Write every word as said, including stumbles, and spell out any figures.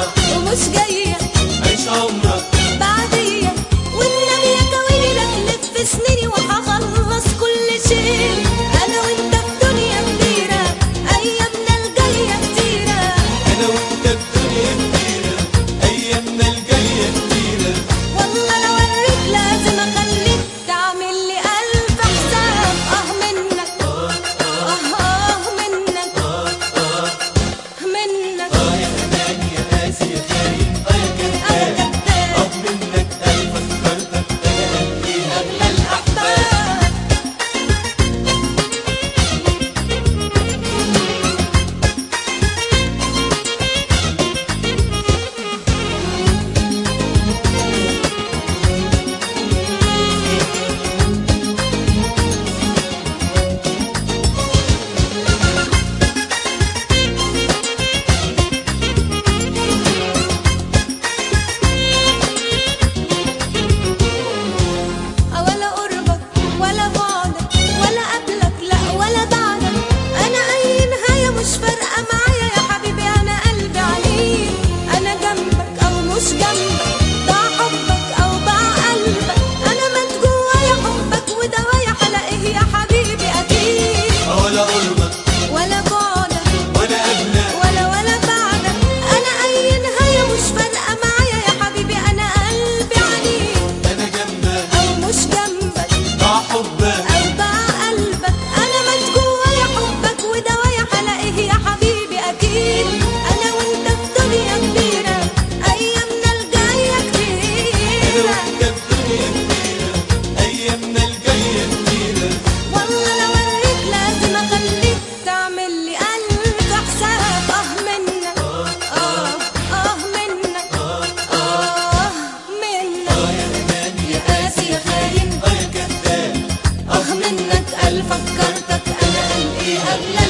ومش جاية عيش عمرك بعدية، والنبي يا كويني لك في سنيني وهخلص كل شيء. أنا وأنت في دنيا كبيرة، أيامنا الجاية كتيرة. انا وانت في دنيا كبيرة، ايامنا الجاية كتيرة. والله لو أوريك لازم أخليك تعمل لي ألف حساب. آه منك آه آه منك منك اه يا امان يا قاسي يا خاين، اه يا أنا كذاب، كداب اه منك قلب فكرتك انا قد ايه اغلى الاحباب. ولا قربك ولا بعدك ولا قبلك لا ولا بعدك. انا اي نهاية مش فارقة معايا يا حبيبي، انا قلبي عليك. انا جنبك او مش جنبك، ضاع حبك او باع قلبك. انا مات جوايا حبك ودوايا هلاقيه يا حبيبي اكيد. اه ولا قربك ولا بعدك ولا قبلك ولا ولا بعدك. انا اي نهاية مش فارقة معايا يا حبيبي، انا قلبي عليك. انا جنبك او مش جنبك ضاع حبك أو باع قلبك. أنا مات جوايا حبك ودوايا هلاقيه يا حبيبي أكيد. أنا وأنت في دنيا كبيرة، أيامنا الجاية انا كتيرة. وانت في دنيا كبيرة، ايامنا الجاية كتيرة. والله لو أوريك لازم أخليك تعمل لي ألف حساب. آه منك آه آه منك آه منك اه يا امان يا قاسي يا خاين، اه يا كذاب، آه منك قلب فكرتك أنا قلبي قبلك.